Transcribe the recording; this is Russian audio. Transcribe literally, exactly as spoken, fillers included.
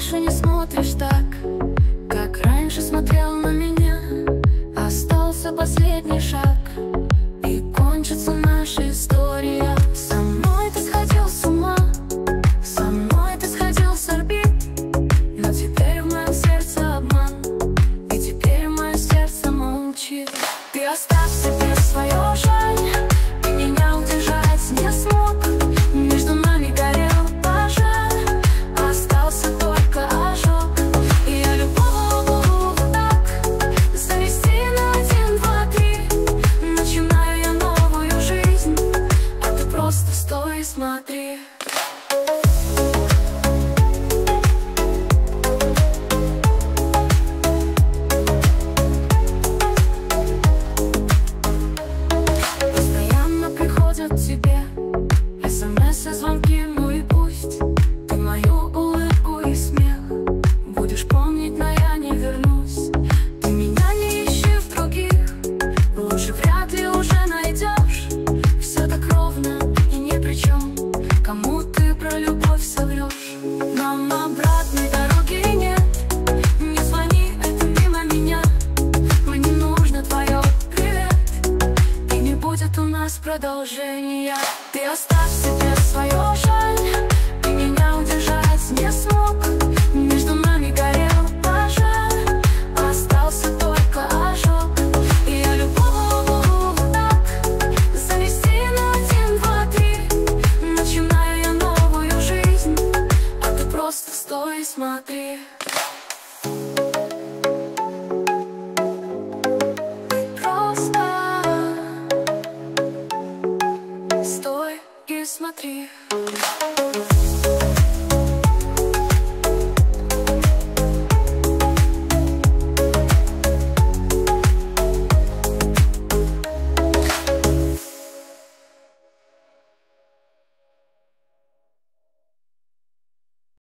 больше не смотришь так, как раньше смотрел на меня. Остался последний шаг, и кончится наша история. Со мной ты сходил с ума, со мной ты сходил с орбит, но теперь в моем сердце обман, и теперь мое сердце молчит. Ты оставь себе свое жаль, и меня удержать не смог. Между нами горел пожар, остался только ожог. И я любовь так завести на один, два, три. Начинаю я новую жизнь, а ты просто стой и смотри. Тебе смс и звонки, ну и пусть ты мою улыбку и смех будешь помнить, но я не вернусь. Ты меня не ищи в других, лучше вряд ли уже найдешь. Все так ровно и ни при чем, кому ты про любовь соврешь. Нам обратной дороги нет, не звони, это мимо меня. Мне не нужно твое привет, и не будет у нас продолжения. Ты оставь себе свое жаль, и меня удержать не смог. Между нами горел пожар, остался только ожог. И я любовь так завести на один, два, три. Начинаю я новую жизнь, а ты просто стой и смотри. Стой и смотри.